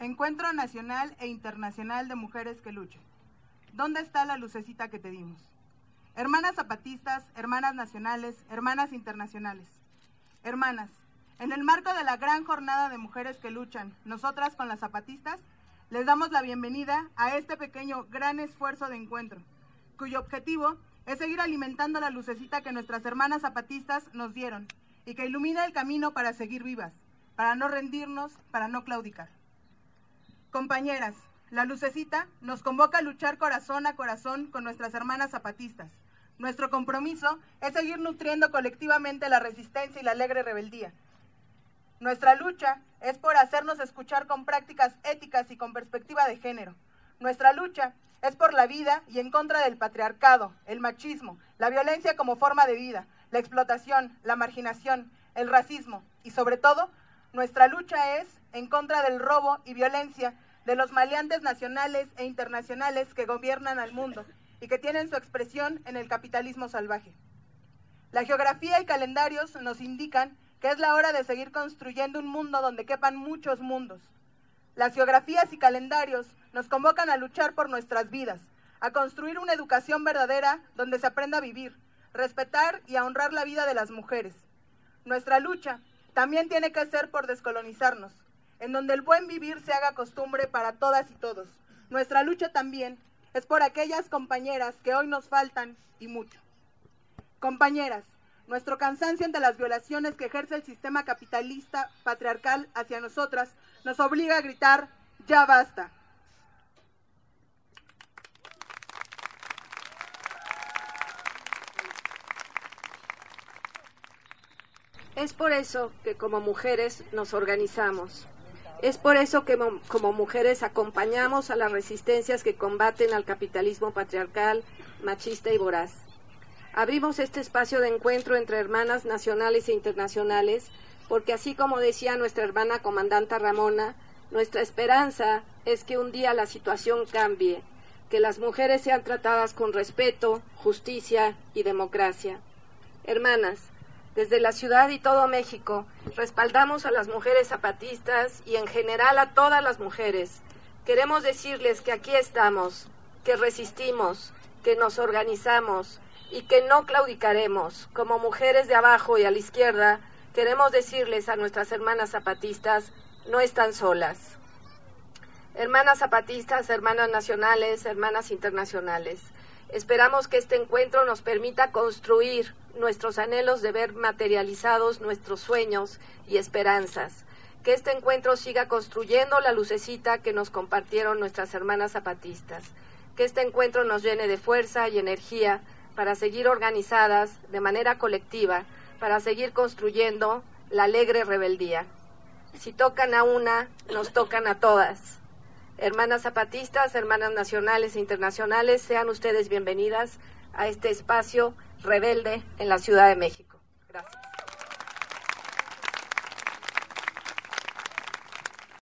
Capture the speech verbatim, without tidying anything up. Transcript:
Encuentro Nacional e Internacional de Mujeres que Luchan. ¿Dónde está la lucecita que te dimos? Hermanas zapatistas, hermanas nacionales, hermanas internacionales. Hermanas, en el marco de la gran jornada de mujeres que luchan, nosotras con las zapatistas, les damos la bienvenida a este pequeño gran esfuerzo de encuentro, cuyo objetivo es seguir alimentando la lucecita que nuestras hermanas zapatistas nos dieron y que ilumina el camino para seguir vivas, para no rendirnos, para no claudicar. Compañeras, la lucecita nos convoca a luchar corazón a corazón con nuestras hermanas zapatistas. Nuestro compromiso es seguir nutriendo colectivamente la resistencia y la alegre rebeldía. Nuestra lucha es por hacernos escuchar con prácticas éticas y con perspectiva de género. Nuestra lucha es por la vida y en contra del patriarcado, el machismo, la violencia como forma de vida, la explotación, la marginación, el racismo y sobre todo, nuestra lucha es en contra del robo y violencia de los maleantes nacionales e internacionales que gobiernan al mundo y que tienen su expresión en el capitalismo salvaje. La geografía y calendarios nos indican que es la hora de seguir construyendo un mundo donde quepan muchos mundos. Las geografías y calendarios nos convocan a luchar por nuestras vidas, a construir una educación verdadera donde se aprenda a vivir, respetar y a honrar la vida de las mujeres. Nuestra lucha también tiene que ser por descolonizarnos, en donde el buen vivir se haga costumbre para todas y todos. Nuestra lucha también es por aquellas compañeras que hoy nos faltan y mucho. Compañeras, nuestro cansancio ante las violaciones que ejerce el sistema capitalista patriarcal hacia nosotras nos obliga a gritar, ¡ya basta! Es por eso que como mujeres nos organizamos. Es por eso que como mujeres acompañamos a las resistencias que combaten al capitalismo patriarcal, machista y voraz. Abrimos este espacio de encuentro entre hermanas nacionales e internacionales porque así como decía nuestra hermana comandanta Ramona, nuestra esperanza es que un día la situación cambie, que las mujeres sean tratadas con respeto, justicia y democracia. Hermanas, desde la ciudad y todo México, respaldamos a las mujeres zapatistas y en general a todas las mujeres. Queremos decirles que aquí estamos, que resistimos, que nos organizamos y que no claudicaremos. Como mujeres de abajo y a la izquierda, queremos decirles a nuestras hermanas zapatistas, no están solas. Hermanas zapatistas, hermanas nacionales, hermanas internacionales, esperamos que este encuentro nos permita construir nuestros anhelos de ver materializados nuestros sueños y esperanzas. Que este encuentro siga construyendo la lucecita que nos compartieron nuestras hermanas zapatistas. Que este encuentro nos llene de fuerza y energía para seguir organizadas de manera colectiva, para seguir construyendo la alegre rebeldía. Si tocan a una, nos tocan a todas. Hermanas zapatistas, hermanas nacionales e internacionales, sean ustedes bienvenidas a este espacio rebelde en la Ciudad de México. Gracias.